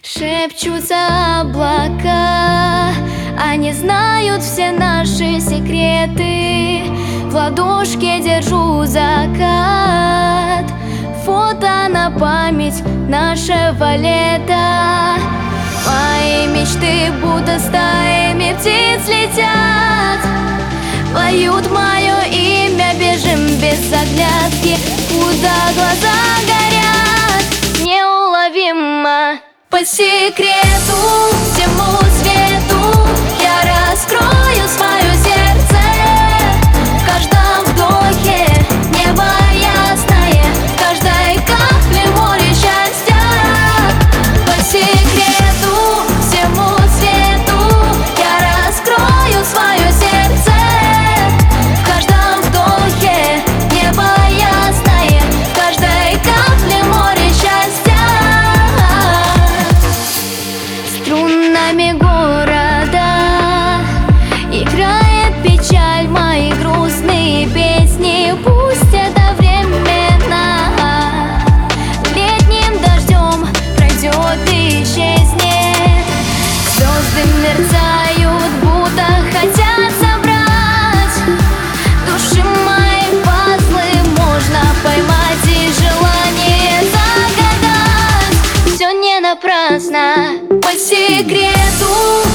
Шепчутся облака, они знают все наши секреты. В ладошке держу закат, фото на память нашего лета. Мои мечты будто стаями птиц летят, поют мое имя, бежим без оглядки, куда глаза горят неуловимо. По секрету всему свету я раскрою свое сердце. В каждом вдохе небо ясное, в каждой капле море счастья. По секрету всему свету я раскрою свое сердце. В каждом вдохе небо ясное, в каждой капле море счастья. Струнами города играет печаль, мои грустные песни. Пусть это временно, летним дождем пройдет и исчезнет. Звезды мерцают, будто хотят собрать души мои пазлы, можно поймать и желание загадать. Все не напрасно. По секрету